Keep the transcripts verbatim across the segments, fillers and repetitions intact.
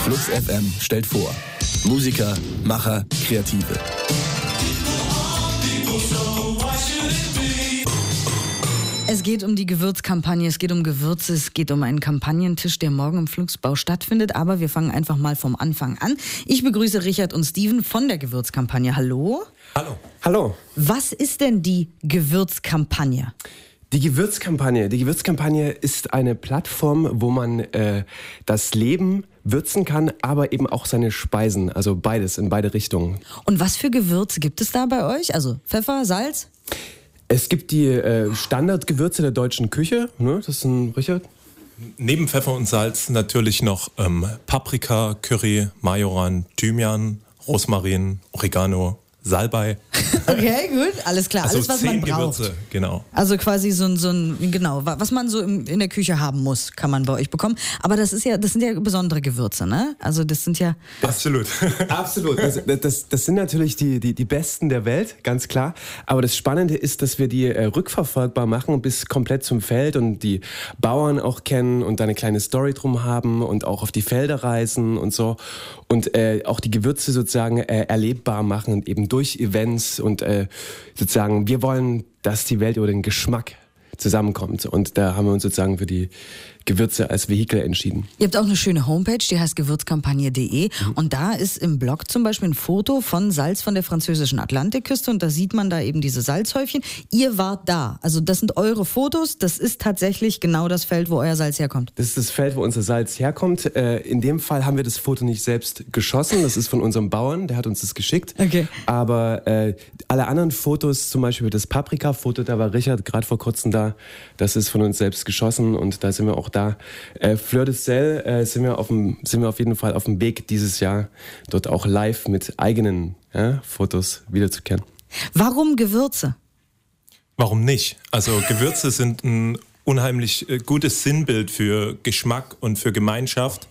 Flux F M stellt vor. Musiker, Macher, Kreative. Es geht um die Gewürzkampagne, es geht um Gewürze, es geht um einen Kampagnentisch, der morgen im Flugsbau stattfindet. Aber wir fangen einfach mal vom Anfang an. Ich begrüße Richard und Steven von der Gewürzkampagne. Hallo. Hallo. Hallo. Was ist denn die Gewürzkampagne? Die Gewürzkampagne. Die Gewürzkampagne ist eine Plattform, wo man äh, das Leben würzen kann, aber eben auch seine Speisen. Also beides, in beide Richtungen. Und was für Gewürze gibt es da bei euch? Also Pfeffer, Salz? Es gibt die äh, Standardgewürze der deutschen Küche. Ne? Das ist ein Richard. Neben Pfeffer und Salz natürlich noch ähm, Paprika, Curry, Majoran, Thymian, Rosmarin, Oregano, Salbei. Okay, gut, alles klar. Also alles, was man braucht. Gewürze, genau. Also quasi so ein, so ein, genau, was man so im, in der Küche haben muss, kann man bei euch bekommen. Aber das ist ja, das sind ja besondere Gewürze, ne? Also das sind ja... Absolut. Absolut. Das, das, das sind natürlich die, die, die Besten der Welt, ganz klar. Aber das Spannende ist, dass wir die äh, rückverfolgbar machen bis komplett zum Feld und die Bauern auch kennen und da eine kleine Story drum haben und auch auf die Felder reisen und so. Und äh, auch die Gewürze sozusagen äh, erlebbar machen und eben durch Events und äh, sozusagen, wir wollen, dass die Welt über den Geschmack zusammenkommt. Und da haben wir uns sozusagen für die Gewürze als Vehikel entschieden. Ihr habt auch eine schöne Homepage, die heißt gewürzkampagne punkt de mhm. und da ist im Blog zum Beispiel ein Foto von Salz von der französischen Atlantikküste und da sieht man da eben diese Salzhäufchen. Ihr wart da, also das sind eure Fotos, das ist tatsächlich genau das Feld, wo euer Salz herkommt. Das ist das Feld, wo unser Salz herkommt. In dem Fall haben wir das Foto nicht selbst geschossen, das ist von unserem Bauern, der hat uns das geschickt. Okay. Aber äh, alle anderen Fotos, zum Beispiel das Paprika-Foto, da war Richard gerade vor kurzem da, das ist von uns selbst geschossen und da sind wir auch da. Äh, Fleur de Sel äh, sind wir auf dem, sind wir auf jeden Fall auf dem Weg dieses Jahr dort auch live mit eigenen ja, Fotos wiederzukehren. Warum Gewürze? Warum nicht? Also Gewürze sind ein unheimlich äh, gutes Sinnbild für Geschmack und für Gemeinschaft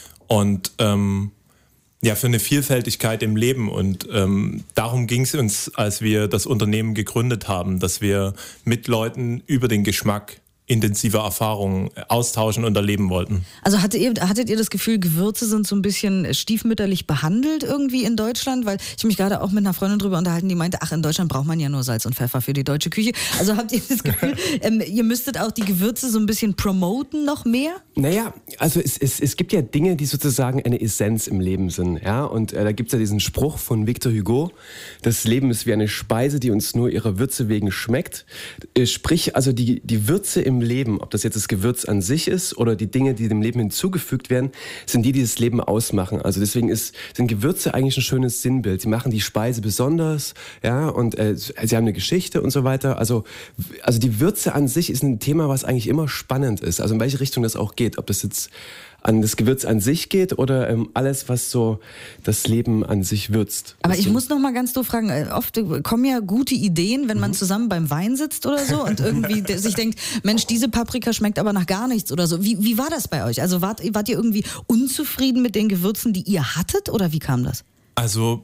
und ähm, ja, für eine Vielfältigkeit im Leben. Und ähm, darum ging es uns, als wir das Unternehmen gegründet haben, dass wir mit Leuten über den Geschmack intensive Erfahrungen austauschen und erleben wollten. Also hattet ihr, hattet ihr das Gefühl, Gewürze sind so ein bisschen stiefmütterlich behandelt irgendwie in Deutschland? Weil ich mich gerade auch mit einer Freundin drüber unterhalten, die meinte, ach, in Deutschland braucht man ja nur Salz und Pfeffer für die deutsche Küche. Also habt ihr das Gefühl, ähm, ihr müsstet auch die Gewürze so ein bisschen promoten noch mehr? Naja, also es, es, es gibt ja Dinge, die sozusagen eine Essenz im Leben sind. Ja? Und äh, da gibt es ja diesen Spruch von Victor Hugo, das Leben ist wie eine Speise, die uns nur ihrer Würze wegen schmeckt. Äh, sprich, also die, die Würze im Leben, ob das jetzt das Gewürz an sich ist oder die Dinge, die dem Leben hinzugefügt werden, sind die, die das Leben ausmachen. Also deswegen ist, sind Gewürze eigentlich ein schönes Sinnbild. Sie machen die Speise besonders, ja, und äh, sie haben eine Geschichte und so weiter. Also, also die Würze an sich ist ein Thema, was eigentlich immer spannend ist. Also in welche Richtung das auch geht. Ob das jetzt an das Gewürz an sich geht oder ähm, alles, was so das Leben an sich würzt. Aber ich so. muss noch mal ganz doof fragen, oft kommen ja gute Ideen, wenn man mhm. zusammen beim Wein sitzt oder so und irgendwie sich denkt, Mensch, diese Paprika schmeckt aber nach gar nichts oder so. Wie, wie war das bei euch? Also wart, wart ihr irgendwie unzufrieden mit den Gewürzen, die ihr hattet oder wie kam das? Also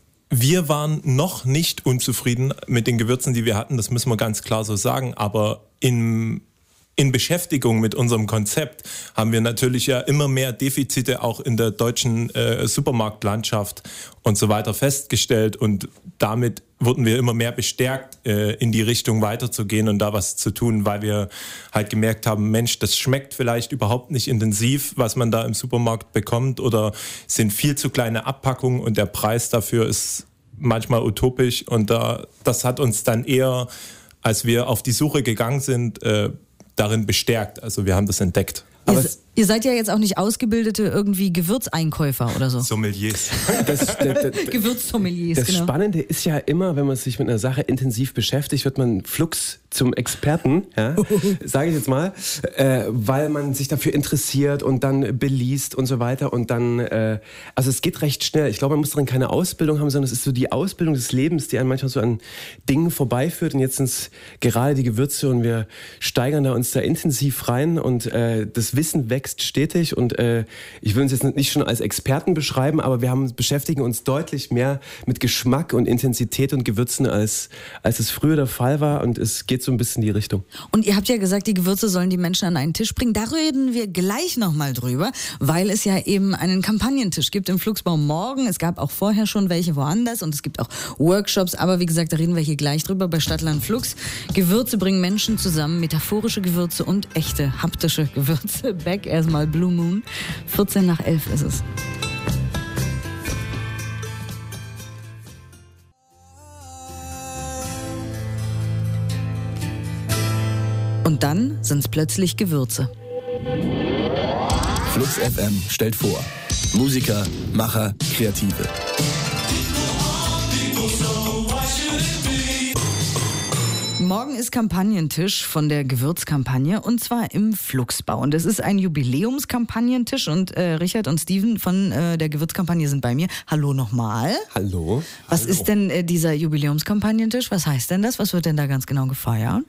wir waren noch nicht unzufrieden mit den Gewürzen, die wir hatten, das müssen wir ganz klar so sagen, aber im In Beschäftigung mit unserem Konzept haben wir natürlich ja immer mehr Defizite auch in der deutschen äh, Supermarktlandschaft und so weiter festgestellt und damit wurden wir immer mehr bestärkt, äh, in die Richtung weiterzugehen und da was zu tun, weil wir halt gemerkt haben, Mensch, das schmeckt vielleicht überhaupt nicht intensiv, was man da im Supermarkt bekommt oder sind viel zu kleine Abpackungen und der Preis dafür ist manchmal utopisch und da, das hat uns dann eher, als wir auf die Suche gegangen sind, äh, darin bestärkt. Also wir haben das entdeckt. Aber ihr, ihr seid ja jetzt auch nicht ausgebildete irgendwie Gewürzeinkäufer oder so. Sommeliers. Das, das, das, Gewürzsommeliers, das genau. Spannende ist ja immer, wenn man sich mit einer Sache intensiv beschäftigt, wird man flugs zum Experten, ja, sage ich jetzt mal, äh, weil man sich dafür interessiert und dann beliest und so weiter und dann, äh, also es geht recht schnell. Ich glaube, man muss darin keine Ausbildung haben, sondern es ist so die Ausbildung des Lebens, die einen manchmal so an Dingen vorbeiführt und jetzt sind es gerade die Gewürze und wir steigern da uns da intensiv rein und äh, das Wissen wächst wächst stetig und äh, ich will uns jetzt nicht schon als Experten beschreiben, aber wir haben, beschäftigen uns deutlich mehr mit Geschmack und Intensität und Gewürzen, als, als es früher der Fall war, und es geht so ein bisschen in die Richtung. Und ihr habt ja gesagt, die Gewürze sollen die Menschen an einen Tisch bringen. Da reden wir gleich nochmal drüber, weil es ja eben einen Kampagnentisch gibt im Flugsbau morgen. Es gab auch vorher schon welche woanders und es gibt auch Workshops, aber wie gesagt, da reden wir hier gleich drüber bei Stadtland Flux. Gewürze bringen Menschen zusammen, metaphorische Gewürze und echte haptische Gewürze. Back erstmal Blue Moon. vierzehn nach elf ist es. Und dann sind's plötzlich Gewürze. Flux F M stellt vor. Musiker, Macher, Kreative. Morgen ist Kampagnentisch von der Gewürzkampagne und zwar im Flugsbau. Und es ist ein Jubiläumskampagnentisch und äh, Richard und Steven von äh, der Gewürzkampagne sind bei mir. Hallo nochmal. Hallo. Was Hallo. ist denn äh, dieser Jubiläumskampagnentisch? Was heißt denn das? Was wird denn da ganz genau gefeiert?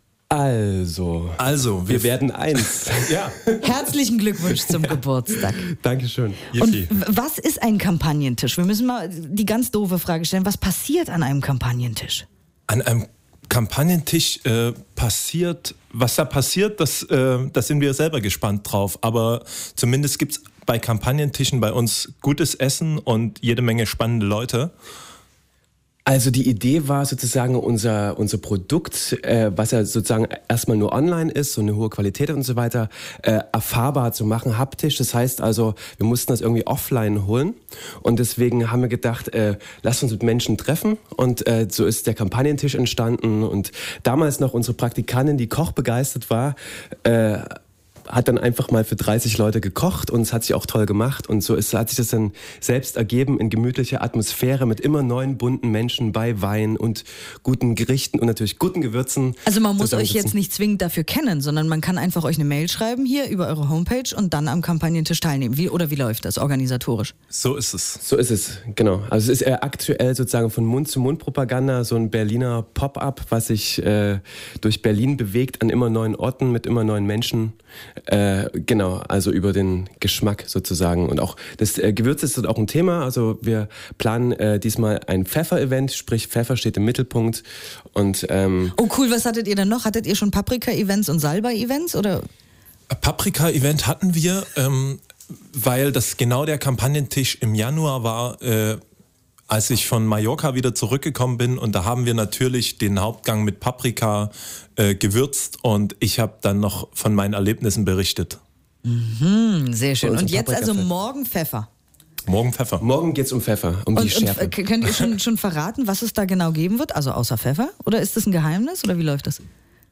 Also, Also, wir werden eins. Ja. Herzlichen Glückwunsch zum Geburtstag. Dankeschön. Und w- was ist ein Kampagnentisch? Wir müssen mal die ganz doofe Frage stellen. Was passiert an einem Kampagnentisch? An einem Kampagnentisch äh, passiert, was da passiert, das, äh, da sind wir selber gespannt drauf. Aber zumindest gibt es bei Kampagnentischen bei uns gutes Essen und jede Menge spannende Leute. Also die Idee war sozusagen unser, unser Produkt, äh, was ja sozusagen erstmal nur online ist, so eine hohe Qualität und so weiter, äh, erfahrbar zu machen, haptisch. Das heißt also, wir mussten das irgendwie offline holen und deswegen haben wir gedacht, äh, lasst uns mit Menschen treffen und äh, so ist der Kampagnentisch entstanden und damals noch unsere Praktikantin, die kochbegeistert war, äh, hat dann einfach mal für dreißig Leute gekocht und es hat sich auch toll gemacht und so ist, hat sich das dann selbst ergeben in gemütlicher Atmosphäre mit immer neuen bunten Menschen bei Wein und guten Gerichten und natürlich guten Gewürzen. Also man muss euch zusammensitzen. jetzt nicht zwingend dafür kennen, sondern man kann einfach euch eine Mail schreiben hier über eure Homepage und dann am Kampagnentisch teilnehmen. Wie, oder wie läuft das organisatorisch? So ist es. So ist es, genau. Also es ist eher aktuell sozusagen von Mund-zu-Mund-Propaganda, so ein Berliner Pop-up, was sich äh, durch Berlin bewegt an immer neuen Orten mit immer neuen Menschen. Äh, genau, also über den Geschmack sozusagen. Und auch das äh, Gewürz ist auch ein Thema. Also wir planen äh, diesmal ein Pfeffer-Event, sprich Pfeffer steht im Mittelpunkt. Und ähm, Oh cool, was hattet ihr denn noch? Hattet ihr schon Paprika-Events und Salbei-Events? Oder? Paprika-Event hatten wir, ähm, weil das genau der Kampagnentisch im Januar war, äh, als ich von Mallorca wieder zurückgekommen bin, und da haben wir natürlich den Hauptgang mit Paprika äh, gewürzt und ich habe dann noch von meinen Erlebnissen berichtet. Mhm, sehr schön. Bei uns Und im jetzt also Paprikafest. morgen Pfeffer. Morgen Pfeffer. morgen geht's um Pfeffer, um die Und, und Schärfe. äh, könnt ihr schon, schon verraten, was es da genau geben wird? Also außer Pfeffer? Oder ist das ein Geheimnis? Oder wie läuft das?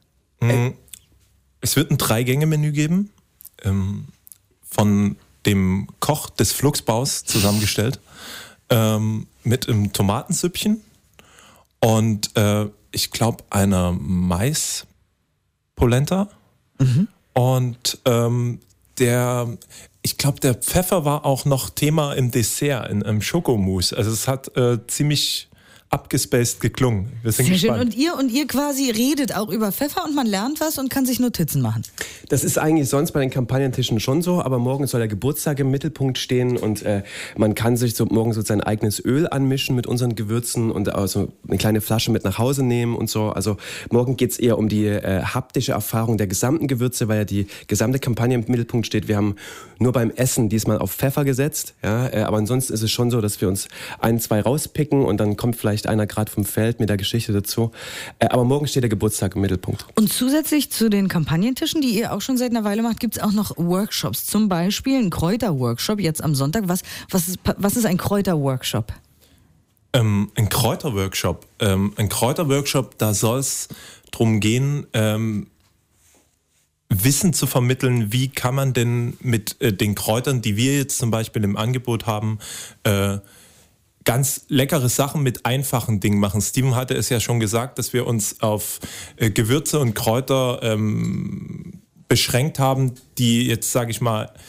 Es wird ein Drei-Gänge-Menü geben, ähm, von dem Koch des Flugsbaus zusammengestellt, ähm, mit einem Tomatensüppchen und äh, ich glaube einer Maispolenta. Mhm. Und ähm, der, ich glaube, der Pfeffer war auch noch Thema im Dessert, in einem Schokomousse. Also es hat äh, ziemlich abgespaced geklungen. Wir sind Sehr schön. gespannt. Und ihr und ihr quasi redet auch über Pfeffer und man lernt was und kann sich Notizen machen. Das ist eigentlich sonst bei den Kampagnentischen schon so, aber morgen soll der Geburtstag im Mittelpunkt stehen und äh, man kann sich so morgen so sein eigenes Öl anmischen mit unseren Gewürzen und also eine kleine Flasche mit nach Hause nehmen und so. Also morgen geht's eher um die äh, haptische Erfahrung der gesamten Gewürze, weil ja die gesamte Kampagne im Mittelpunkt steht. Wir haben nur beim Essen diesmal auf Pfeffer gesetzt, ja, äh, aber ansonsten ist es schon so, dass wir uns ein, zwei rauspicken und dann kommt vielleicht einer gerade vom Feld mit der Geschichte dazu. Äh, aber morgen steht der Geburtstag im Mittelpunkt. Und zusätzlich zu den Kampagnentischen, die ihr auch schon seit einer Weile macht, gibt es auch noch Workshops. Zum Beispiel ein Kräuterworkshop jetzt am Sonntag. Was, was, ist, was ist ein Kräuterworkshop? Ähm, ein Kräuterworkshop. Ähm, ein Kräuterworkshop, da soll es darum gehen, ähm, Wissen zu vermitteln, wie kann man denn mit äh, den Kräutern, die wir jetzt zum Beispiel im Angebot haben, äh, ganz leckere Sachen mit einfachen Dingen machen. Steven hatte es ja schon gesagt, dass wir uns auf äh, Gewürze und Kräuter ähm, beschränkt haben, die jetzt, sage ich mal,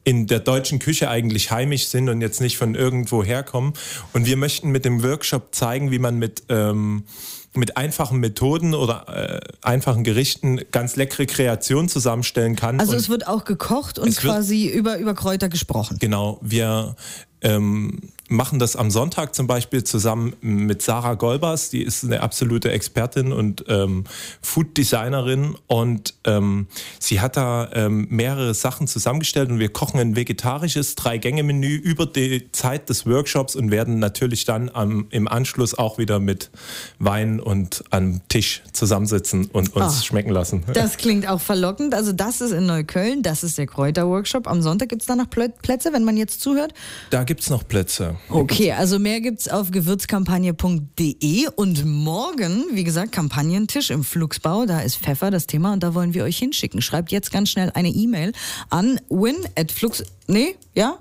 in der deutschen Küche eigentlich heimisch sind und jetzt nicht von irgendwo herkommen. Und wir möchten mit dem Workshop zeigen, wie man mit ähm, mit einfachen Methoden oder äh, einfachen Gerichten ganz leckere Kreationen zusammenstellen kann. Also und es wird auch gekocht und quasi über, über Kräuter gesprochen. Genau, wir ähm, machen das am Sonntag zum Beispiel zusammen mit Sarah Golbers, die ist eine absolute Expertin und ähm, Food-Designerin und ähm, sie hat da ähm, mehrere Sachen zusammengestellt und wir kochen ein vegetarisches Drei-Gänge-Menü über die Zeit des Workshops und werden natürlich dann am, im Anschluss auch wieder mit Wein und am Tisch zusammensitzen und uns oh, schmecken lassen. Das klingt auch verlockend. Also das ist in Neukölln, das ist der Kräuter-Workshop. Am Sonntag gibt es da noch Plätze, wenn man jetzt zuhört? Da gibt es noch Plätze. Okay, also mehr gibt's auf gewürzkampagne punkt de und morgen, wie gesagt, Kampagnentisch im Flugsbau, da ist Pfeffer das Thema und da wollen wir euch hinschicken. Schreibt jetzt ganz schnell eine E-Mail an win at flux... Nee, ja?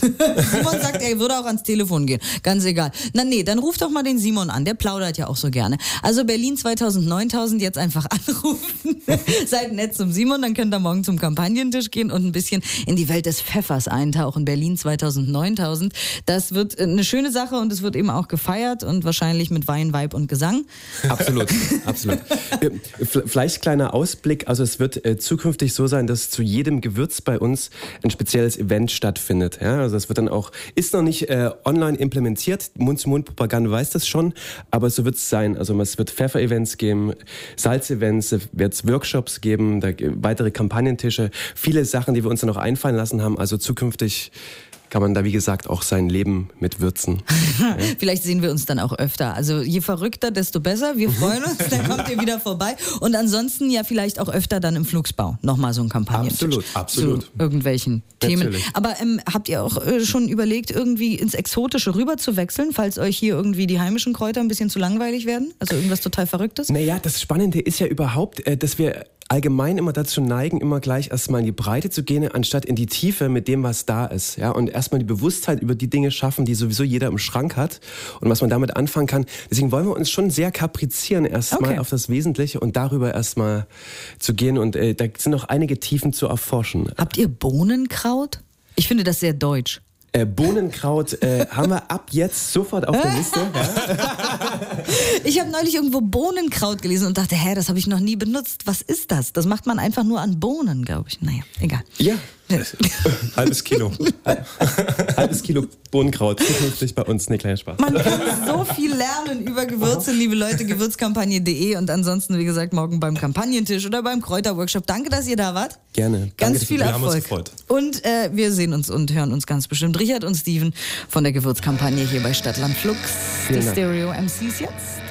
Simon sagt, er würde auch ans Telefon gehen. Ganz egal. Na nee, dann ruft doch mal den Simon an. Der plaudert ja auch so gerne. Also Berlin zweitausend neuntausend jetzt einfach anrufen. Seid nett zum Simon, dann könnt ihr morgen zum Kampagnentisch gehen und ein bisschen in die Welt des Pfeffers eintauchen. Berlin zweitausend neuntausend. Das wird eine schöne Sache und es wird eben auch gefeiert und wahrscheinlich mit Wein, Weib und Gesang. Absolut, absolut. Vielleicht kleiner Ausblick. Also es wird äh, zukünftig so sein, dass zu jedem Gewürz bei uns ein spezielles Event stattfindet. Ja? Also das wird dann auch, ist noch nicht äh, online implementiert, Mund-zu-Mund-Propaganda weiß das schon, aber so wird es sein. Also es wird Pfeffer-Events geben, Salz-Events, es wird Workshops geben, da, weitere Kampagnentische, viele Sachen, die wir uns dann noch einfallen lassen haben. Also zukünftig kann man da, wie gesagt, auch sein Leben mit würzen. Ja. Vielleicht sehen wir uns dann auch öfter. Also je verrückter, desto besser. Wir freuen uns, dann kommt ihr wieder vorbei. Und ansonsten ja vielleicht auch öfter dann im Flugsbau. Nochmal so ein Kampagnentisch. Absolut, absolut. Zu irgendwelchen Themen. Natürlich. Aber ähm, habt ihr auch äh, schon überlegt, irgendwie ins Exotische rüber zu wechseln, falls euch hier irgendwie die heimischen Kräuter ein bisschen zu langweilig werden? Also irgendwas total Verrücktes? Naja, das Spannende ist ja überhaupt, äh, dass wir allgemein immer dazu neigen, immer gleich erstmal in die Breite zu gehen, anstatt in die Tiefe mit dem, was da ist. Ja? Und erstmal die Bewusstheit über die Dinge schaffen, die sowieso jeder im Schrank hat und was man damit anfangen kann. Deswegen wollen wir uns schon sehr kaprizieren erstmal Okay. auf das Wesentliche und darüber erstmal zu gehen. Und äh, da sind noch einige Tiefen zu erforschen. Habt ihr Bohnenkraut? Ich finde das sehr deutsch. Äh, Bohnenkraut äh, haben wir ab jetzt sofort auf der Liste. Ja? Ich habe neulich irgendwo Bohnenkraut gelesen und dachte, hä, das habe ich noch nie benutzt. Was ist das? Das macht man einfach nur an Bohnen, glaube ich. Naja, egal. Ja. Halbes Kilo. Halbes Kilo Bohnenkraut. Zukünftig bei uns. Ne, kleiner Spaß. Man kann so viel lernen über Gewürze, liebe Leute, gewürzkampagne punkt de und ansonsten, wie gesagt, morgen beim Kampagnentisch oder beim Kräuterworkshop. Danke, dass ihr da wart. Gerne. Ganz Danke, viel wir haben uns Erfolg. gefreut. Und äh, wir sehen uns und hören uns ganz bestimmt. Richard und Steven von der Gewürzkampagne hier bei Stadtland Flux. Die Vielen Dank. Stereo M Cs jetzt.